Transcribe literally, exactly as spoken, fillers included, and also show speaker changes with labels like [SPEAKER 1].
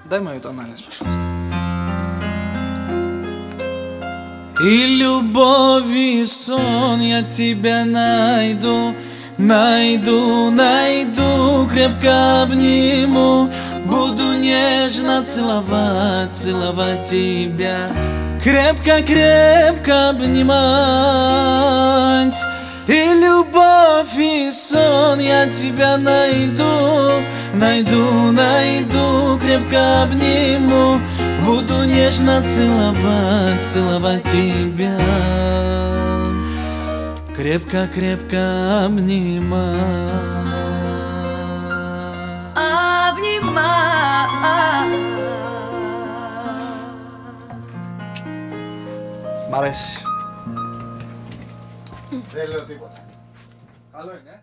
[SPEAKER 1] Дай мою тональность, пожалуйста. И любовь, и сон я тебя найду, найду, найду, крепко обниму, буду нежно целовать, целовать тебя, крепко, крепко обнимать. И любовь, и сон я тебя найду, найду, найду, крепко обниму, буду нежно целовать, целовать тебя, крепко, крепко обнимать.
[SPEAKER 2] Обнимать.
[SPEAKER 1] Μ' αρέσει.
[SPEAKER 3] Δεν λέω τίποτα.
[SPEAKER 1] Καλό είναι.